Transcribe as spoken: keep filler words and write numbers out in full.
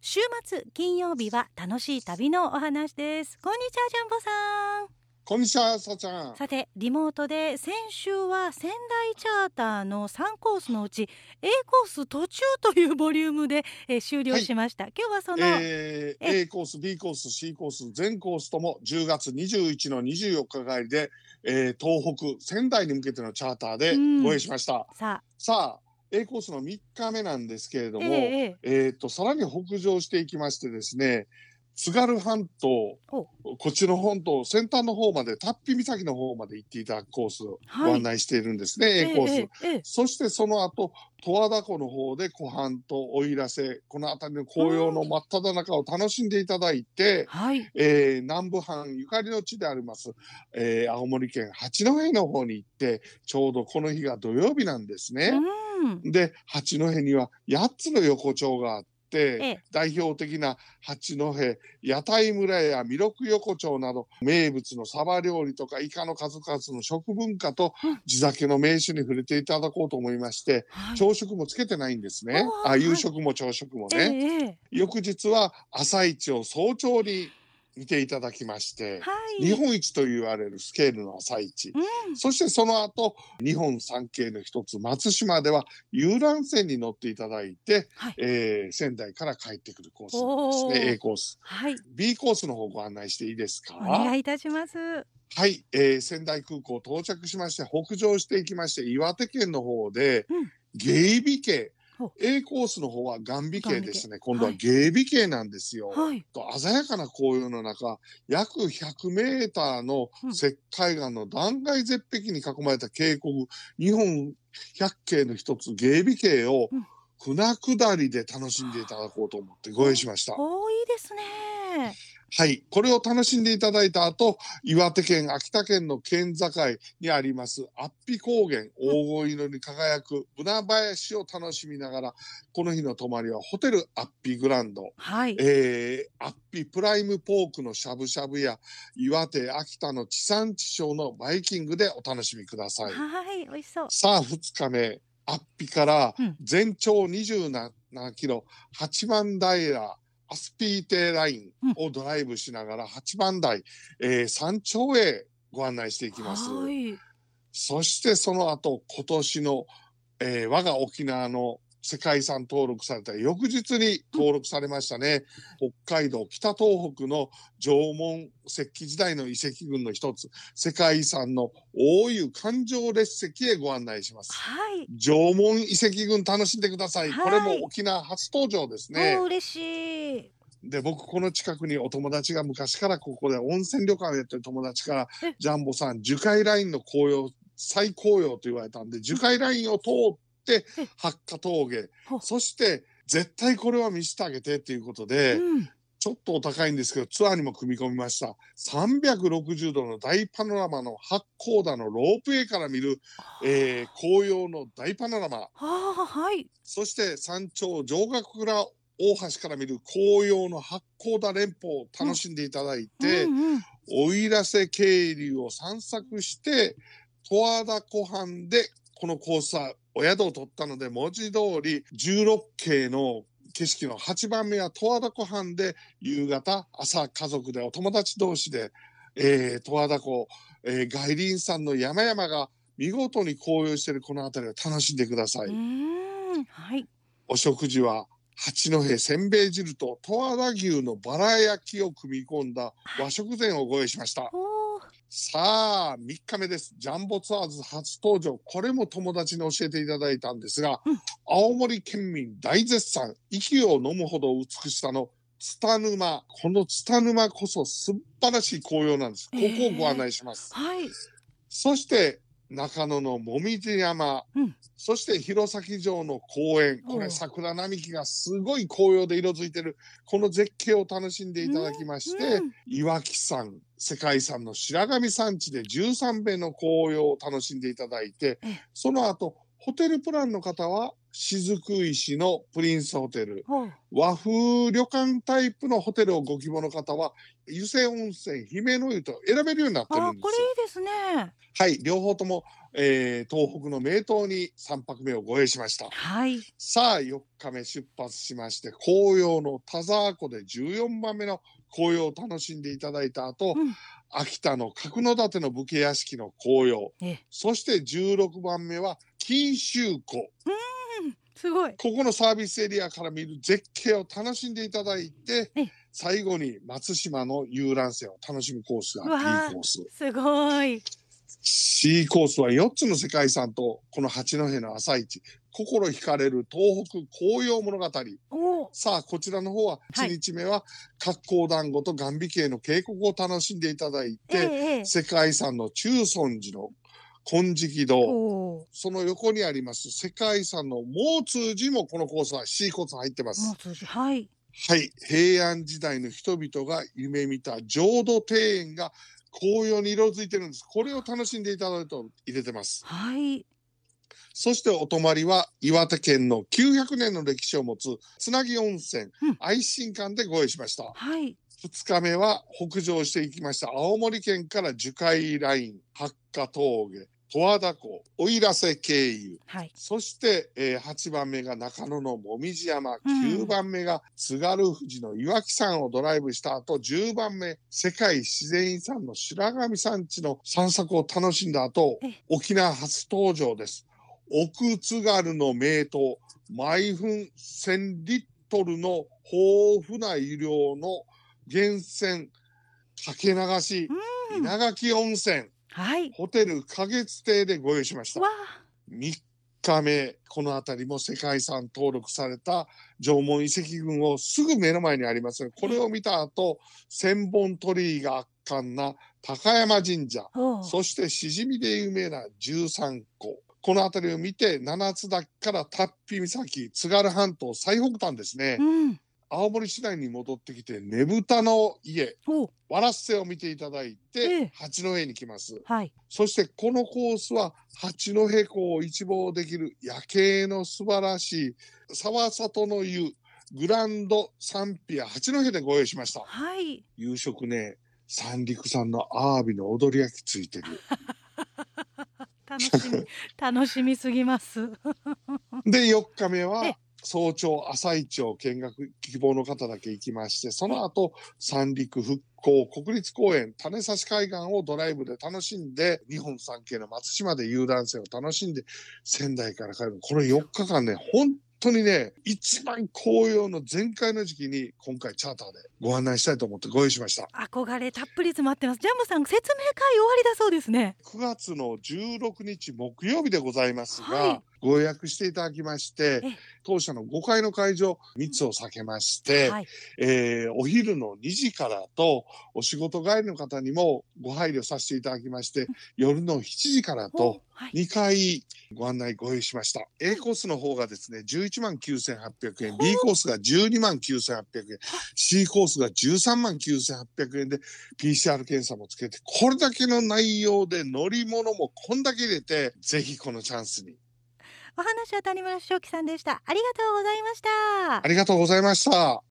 週末金曜日は楽しい旅のお話です。こんにちはジャンボさん。 こんにちはさちゃん。 さてリモートで先週は仙台チャーターのさんコースのうち A コース途中というボリュームで、えー、終了しました、はい、今日はその、 えー、A コース B コース C コース全コースともじゅうがつにじゅういちのにじゅうよっか帰りで、えー、東北仙台に向けてのチャーターでご用意しました。さあさあA コースのみっかめなんですけれども、えーえー、とさらに北上していきましてですね、津軽半島、こっちの本島先端の方まで龍飛岬の方まで行っていただくコースをご案内しているんですね、はい、A コース、えーえー、そしてその後十和田湖の方で湖畔と奥入瀬、この辺りの紅葉の真っ只中を楽しんでいただいて、はい、えー、南部藩ゆかりの地であります、えー、青森県八戸の方に行って、ちょうどこの日が土曜日なんですね。で八戸にはやっつの横丁があって、ええ、代表的な八戸屋台村や弥勒横丁など名物のサバ料理とかイカの数々の食文化と地酒の名手に触れていただこうと思いまして、はい、朝食もつけてないんですね。あ、夕食も朝食もね、ええ、翌日は朝市を早朝に見ていただきまして、はい、日本一と言われるスケールの朝市、うん、そしてその後日本三景の一つ松島では遊覧船に乗っていただいて、はい、えー、仙台から帰ってくるコースなんですね。 A コース、はい、B コースの方ご案内していいですか。 お願いいたします。 はい、えー、仙台空港到着しまして北上していきまして、岩手県の方で、うん、芸美渓、A コースの方は岩美渓ですね。今度は芸美渓なんですよ、はい、と鮮やかな紅葉の中、約ひゃくメーターの石灰岩の断崖絶壁に囲まれた渓谷、日本百景の一つ芸美渓を船下りで楽しんでいただこうと思ってご用意しました。 お、いいですね。 はい、これを楽しんでいただいた後、岩手県秋田県の県境にあります安比高原、黄金色に輝くブナ林を楽しみながら、この日の泊まりはホテル安比グランド、はい、えー、安比プライムポークのしゃぶしゃぶや岩手秋田の地産地消のバイキングでお楽しみください。 はい、美味しそう。 さあふつかめ、安比から全長にじゅうななキロ、八幡平アスピーテラインをドライブしながら八幡台、えー、山頂へご案内していきます。はい、そしてその後今年の、えー、我が沖縄の世界遺産登録された翌日に登録されましたね、うん、北海道北東北の縄文石器時代の遺跡群の一つ、世界遺産の大湯環状列石へご案内します。はい、縄文遺跡群楽しんでください。はい、これも沖縄初登場ですね。 お、嬉しい。 で僕この近くにお友達が昔からここで温泉旅館をやってる友達から、ジャンボさん樹海ラインの紅葉最紅葉と言われたんで、樹海ラインを通って八ヶ峠、そして絶対これは見せてあげてっていうことで、うん、ちょっとお高いんですけどツアーにも組み込みました。さんびゃくろくじゅうどの大パノラマの八甲田のロープウェイから見る、えー、紅葉の大パノラマ、はい、そして山頂城ヶ倉大橋から見る紅葉の八甲田連峰を楽しんでいただいて、うんうんうん、奥入瀬渓流を散策して十和田湖畔でこのコースはお宿を取ったので、文字通りじゅうろっけいの景色のはちばんめは十和田湖畔で夕方朝家族でお友達同士で、えー、十和田湖、えー、外輪山の山々が見事に紅葉しているこの辺りを楽しんでください。うーん、はい、お食事は八戸せんべい汁と十和田牛のバラ焼きを組み込んだ和食膳をご用意しました。さあみっかめです。ジャンボツアーズ初登場、これも友達に教えていただいたんですが、うん、青森県民大絶賛、息を飲むほど美しさのツタ沼、このツタ沼こそ素晴らしい紅葉なんです。ここをご案内します、えーはい、そして中野のもみじ山、うん、そして弘前城の公園、これ桜並木がすごい紅葉で色づいてるこの絶景を楽しんでいただきまして、うんうん、岩木山、世界遺産の白神山地でじゅうさんべいの紅葉を楽しんでいただいて、その後ホテルプランの方は雫石のプリンスホテル、うん、和風旅館タイプのホテルをご希望の方は湯瀬温泉姫の湯と選べるようになってるんですよ。 あ、これいいですね。 はい、両方ともえー、東北の名湯にさんぱくめをご営しました。 はい。 さあよっかめ出発しまして、紅葉の田沢湖でじゅうよんばんめの紅葉を楽しんでいただいた後、うん、秋田の角館の武家屋敷の紅葉、そしてじゅうろくばんめは錦秋湖。 うんすごい。 ここのサービスエリアから見る絶景を楽しんでいただいて、最後に松島の遊覧船を楽しむコースが B コース。 すごい。 C コースはよっつの世界遺産とこの八戸の朝市、心惹かれる東北紅葉物語。さあこちらの方はいちにちめは格好団子と眼美渓の渓谷を楽しんでいただいて、ええ、世界遺産の中尊寺の金色堂、その横にあります世界遺産の毛通寺もこのコースは C コース入ってます。 毛通寺、はい、 はい、平安時代の人々が夢見た浄土庭園が紅葉に色づいてるんです。これを楽しんでいただいて入れてます。 はい。 そしてお泊まりは岩手県のきゅうひゃくねんの歴史を持つつなぎ温泉、うん、愛心館でご用意しました。 はい。 ふつかめは北上していきました青森県から樹海ライン、八ヶ峠、十和田湖、奥入瀬経由、はい、そして、えー、はちばんめが中野のもみじ山、うん、きゅうばんめが津軽富士の岩木山をドライブした後、じゅうばんめ世界自然遺産の白神山地の散策を楽しんだ後、沖縄初登場です。奥津軽の名湯、毎分せんリットルの豊富な湯量の源泉かけ流し、うん、稲垣温泉、はい、ホテル花月亭でご用意しました。みっかめ、この辺りも世界遺産登録された縄文遺跡群をすぐ目の前にあります。これを見た後、千本鳥居が圧巻な高山神社、そしてしじみで有名な十三湖、この辺りを見て七つ岳から龍飛岬、津軽半島最北端ですね、うん、青森市内に戻ってきてねぶたの家、わらっせを見ていただいて、ええ、八戸に来ます、はい、そしてこのコースは八戸港を一望できる夜景の素晴らしい沢里の湯グランドサンピア八戸でご用意しました、はい、夕食ね、三陸産のアワビの踊り焼きついてる楽しみ楽しみすぎますでよっかめは早朝朝市を見学希望の方だけ行きまして、その後三陸復興国立公園種差海岸をドライブで楽しんで、日本三景の松島で遊覧船を楽しんで仙台から帰る。このよっかかんね、本当にね、一番紅葉の全開の時期に今回チャーターでご案内したいと思ってご用意しました。 憧れたっぷり詰まってます。ジャンボさん、説明会終わりだそうですね。 くがつのじゅうろくにち木曜日でございますが、はい、ご予約していただきまして、当社のごかいの会場密を避けまして、はい、えー、お昼のにじからとお仕事帰りの方にもご配慮させていただきまして、夜のしちじからとにかいご案内ご用意しました。 A コースの方がですねじゅういちまんきゅうせんはっぴゃくえん、 B コースがじゅうにまんきゅうせんはっぴゃくえん、 C コースがじゅうさんまんきゅうせんはっぴゃくえんで ピーシーアール 検査もつけて、これだけの内容で乗り物もこんだけ入れて、ぜひこのチャンスに。 お話は谷村正樹さんでした。ありがとうございました。 ありがとうございました。